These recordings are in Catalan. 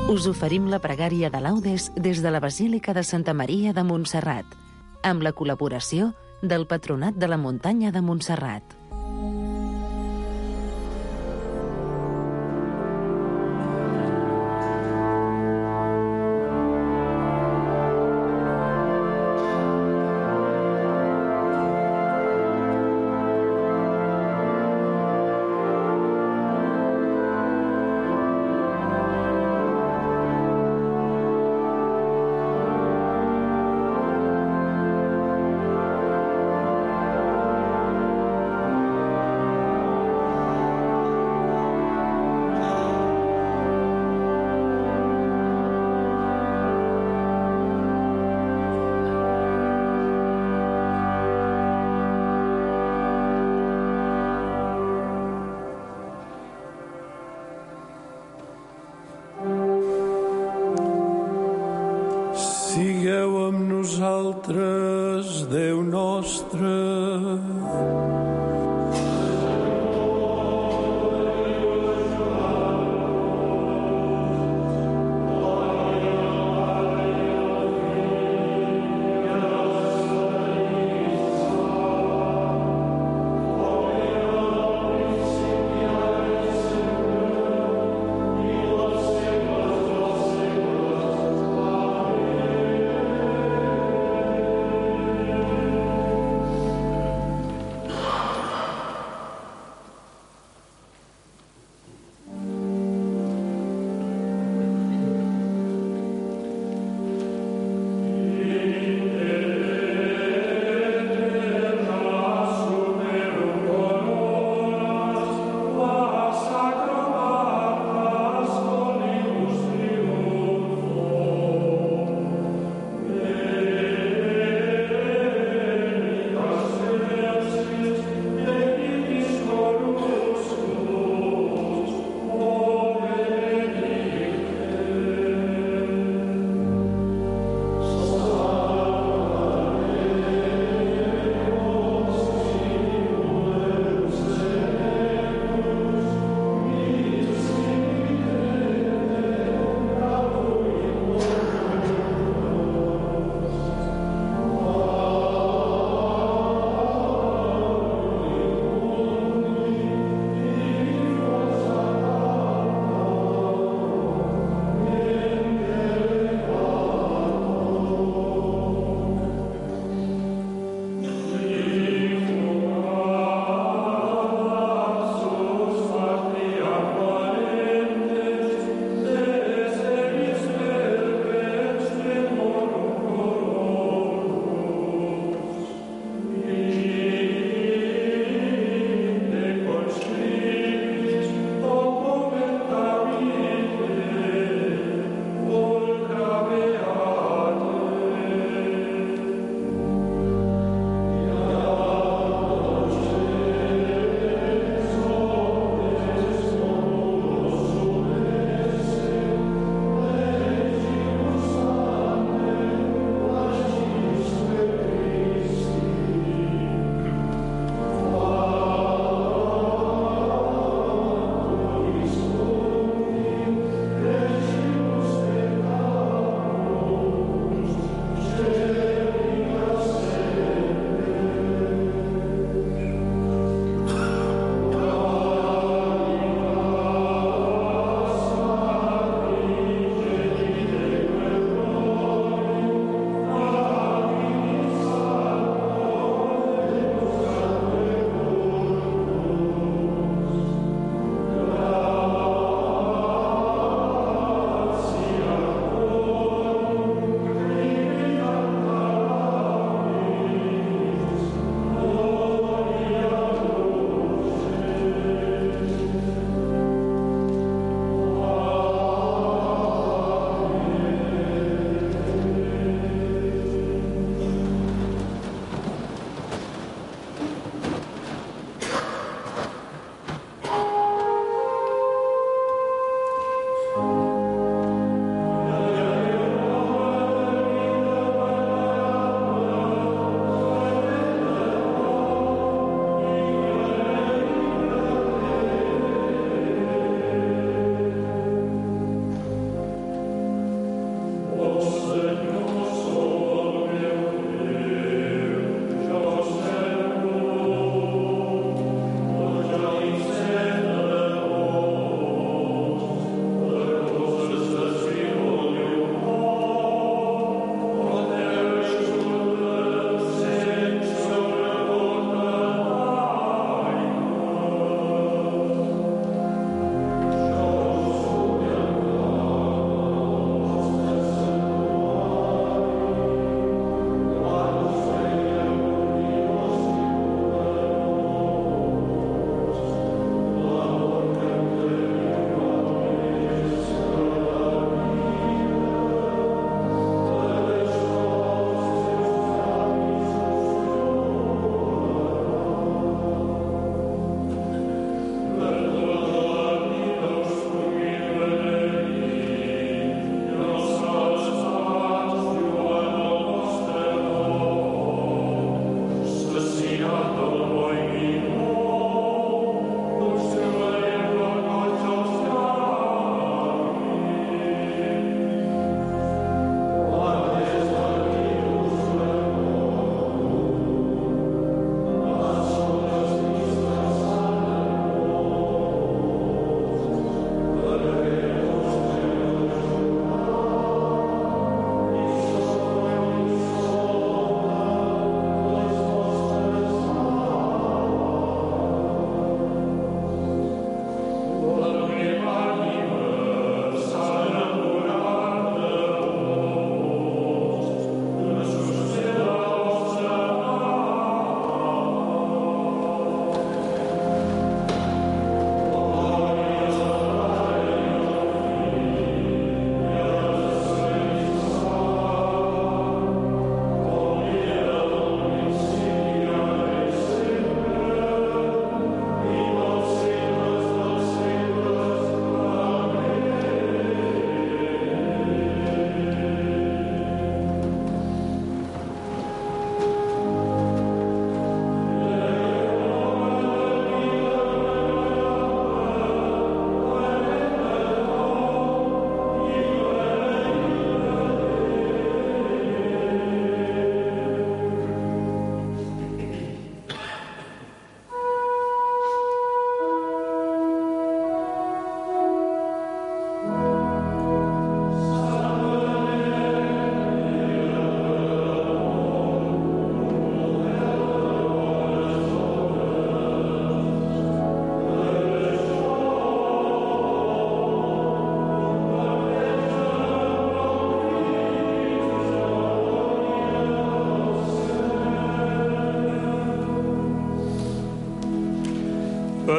Us oferim la pregària de laudes des de la Basílica de Santa Maria de Montserrat, amb la col·laboració del Patronat de la Muntanya de Montserrat. Sigueu amb nosaltres, Déu nostre.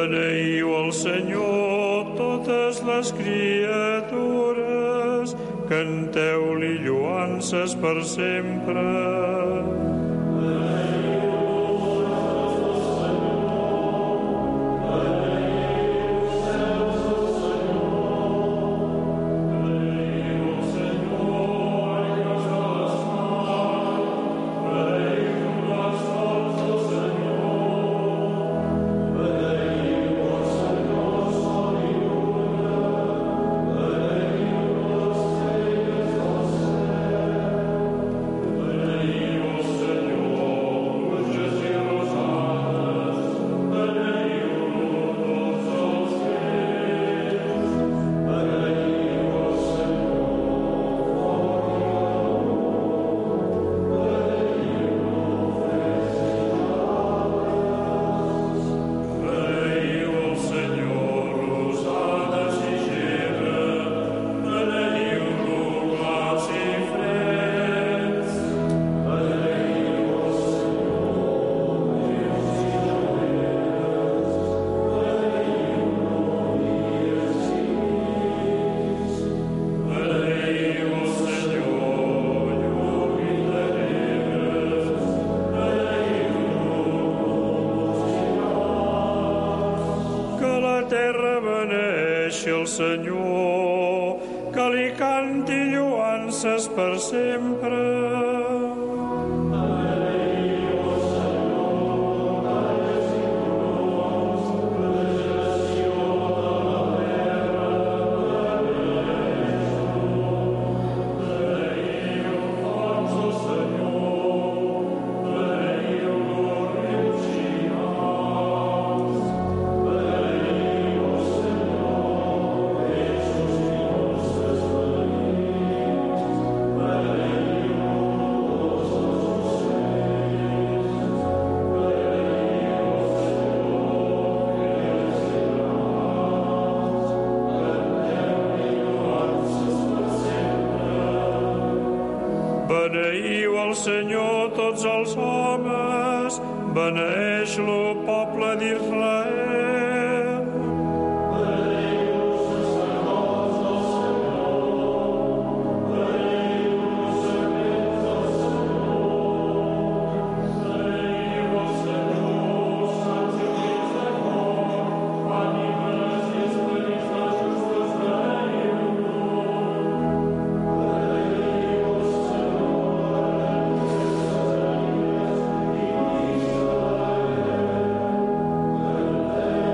Beneiu el Senyor, totes les criatures, canteu-li lloances per sempre. El Senyor, que li canti lloances per sempre. Beneiu el Senyor tots els homes, beneeix-lo, poble d'Israel. Beneiu els servents del Senyor, beneiu els servents del Senyor. Beneiu el Senyor, sants i rics de cor, ànimes i esperits dels justos, beneiu-lo. Beneiu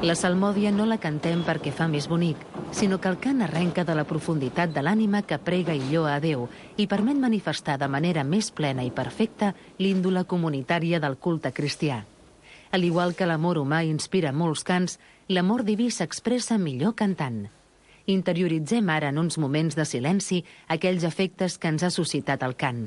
La salmòdia no la cantem perquè fa més bonic, sinó que el cant arrenca de la profunditat de l'ànima que prega i lloa a Déu i permet manifestar de manera més plena i perfecta l'índole comunitària del culte cristià. Al igual que l'amor humà inspira molts cants, l'amor diví s'expressa millor cantant. Interioritzem ara en uns moments de silenci aquells efectes que ens ha suscitat el cant.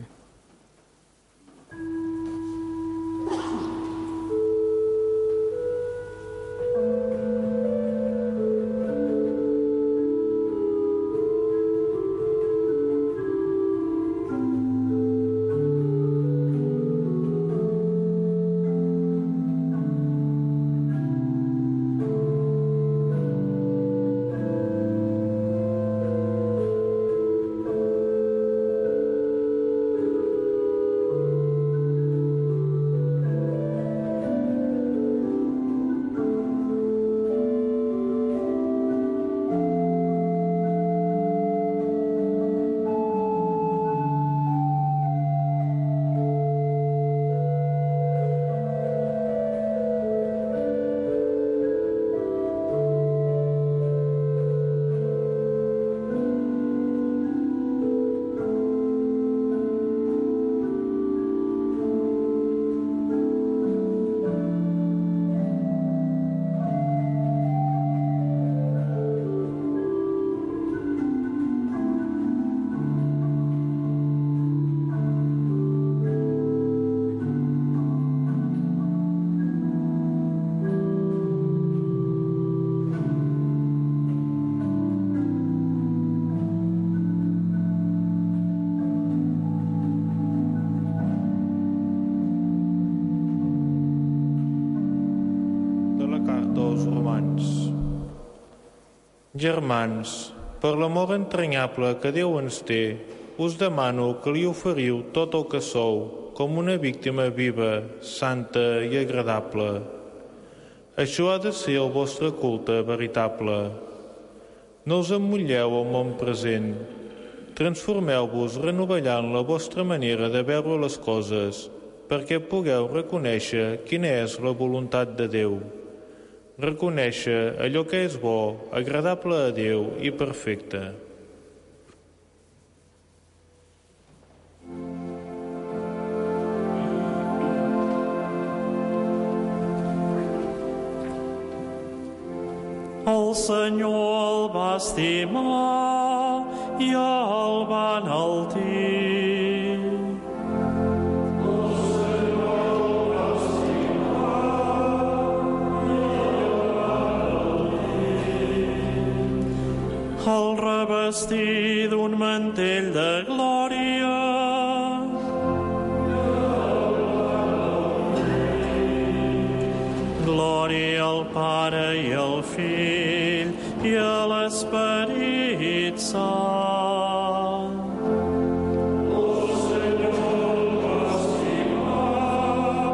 Germans, per l'amor entranyable que Déu ens té, us demano que li oferiu tot el que sou, com una víctima viva, santa i agradable. Això ha de ser el vostre culte veritable. No us emmotlleu al món present. Transformeu-vos renovellant la vostra manera de veure les coses, perquè pugueu reconèixer quina és la voluntat de Déu. Reconèixer allò que és bo, agradable a Déu i perfecte. El Senyor el va estimar i el va enaltir. El revestí d'un mantell de glòria. Glòria al Pare i al Fill i a l'Esperit Sant. El Senyor va estimar.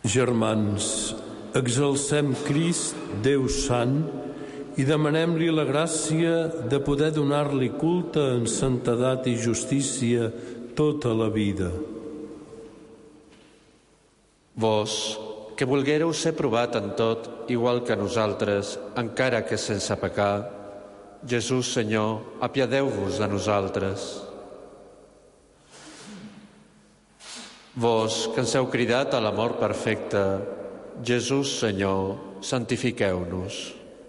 Germans, exalcem Crist, Déu Sant, i demanem-li la gràcia de poder donar-li culte en santedat i justícia tota la vida. Vos, que volguéreu ser provat en tot, igual que nosaltres, encara que sense pecar, Jesús, Senyor, apiadeu-vos de nosaltres. Vos, que ens heu cridat a l'amor perfecte, Jesús, Senyor, santifiqueu-nos.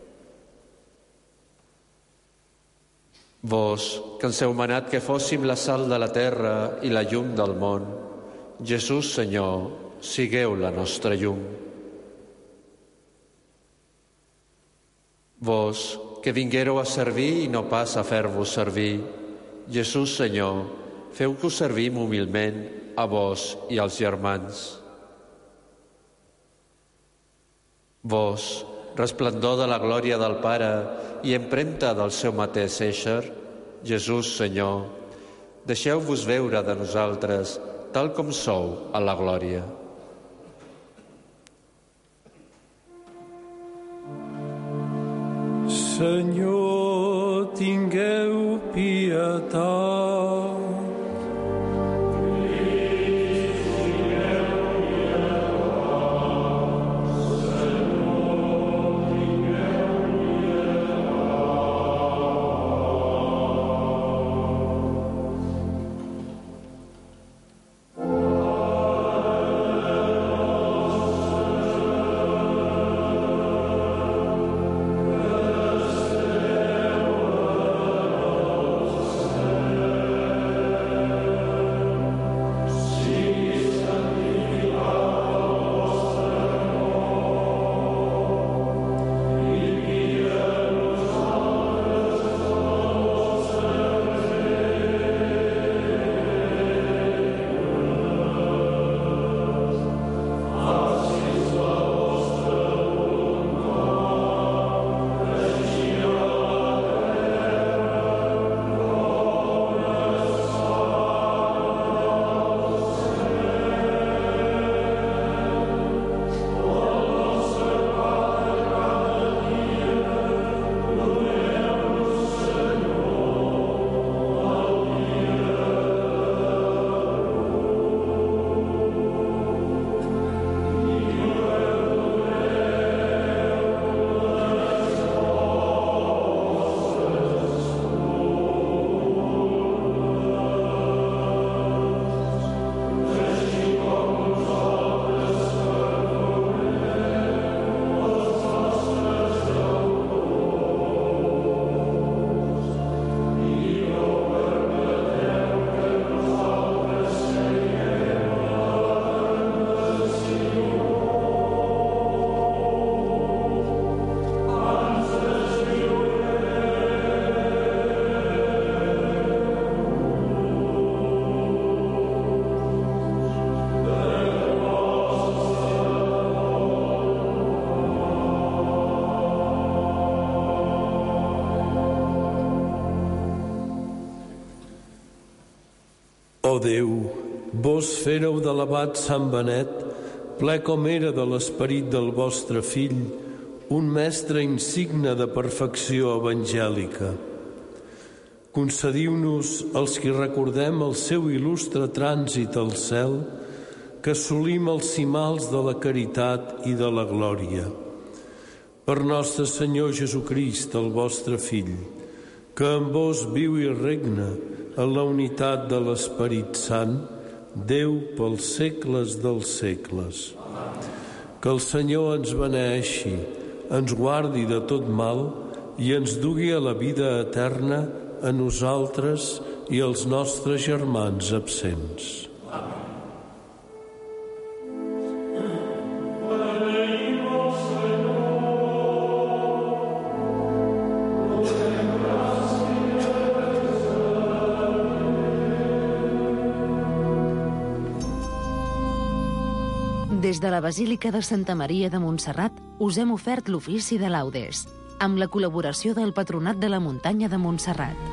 Vos, que ens heu manat que fóssim la sal de la terra i la llum del món, Jesús, Senyor, sigueu la nostra llum. Vos, que vinguéreu a servir i no pas a fer-vos servir, Jesús, Senyor, feu que us servim humilment a vos i als germans. Vos, resplendor de la glòria del Pare i empremta del seu mateix ésser, Jesús, Senyor, deixeu-vos veure de nosaltres tal com sou a la glòria. Senyor, tingueu pietat. Ó Déu, vos fèreu de l'abat Sant Benet, ple com era de l'esperit del vostre fill, un mestre insigne de perfecció evangèlica. Concediu-nos, els qui recordem el seu il·lustre trànsit al cel, que assolim els cimals de la caritat i de la glòria. Per nostre Senyor Jesucrist, el vostre Fill, que amb vos viu i regna en la unitat de l'Esperit Sant, Déu pels segles dels segles. Que el Senyor ens beneeixi, ens guardi de tot mal i ens dugui a la vida eterna a nosaltres i als nostres germans absents. Des de la Basílica de Santa Maria de Montserrat us hem ofert l'ofici de laudes, amb la col·laboració del Patronat de la Muntanya de Montserrat.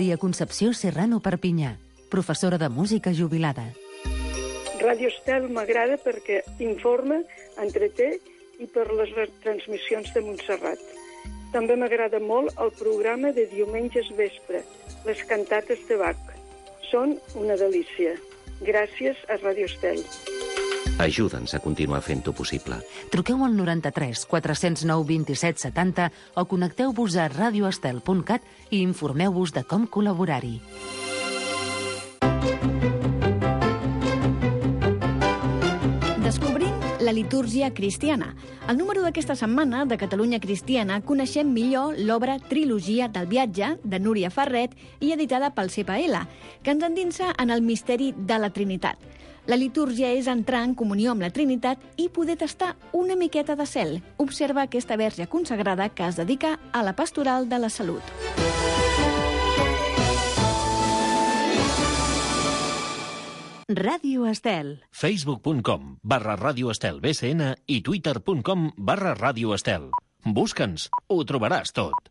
Maria Concepció Serrano Perpinyà, professora de música jubilada. Ràdio Estel m'agrada perquè informa, entreté i per les retransmissions de Montserrat. També m'agrada molt el programa de diumenges vespre, les cantates de Bach. Són una delícia. Gràcies a Ràdio Estel. Ajuda'ns a continuar fent-ho possible. Truqueu al 93 409 27 70 o connecteu-vos a radioestel.cat i informeu-vos de com col·laborar-hi. Descobrint la litúrgia cristiana. Al número d'aquesta setmana de Catalunya Cristiana coneixem millor l'obra Trilogia del viatge de Núria Ferret i editada pel CPL, que ens endinsa en el misteri de la Trinitat. La litúrgia és entrar en comunió amb la Trinitat i poder tastar una miqueta de cel. Observa aquesta verge consagrada que es dedica a la pastoral de la salut. Ràdio Estel. Facebook.com/Ràdio Estel BCN i Twitter.com/Ràdio Estel. Busca'ns, ho trobaràs tot.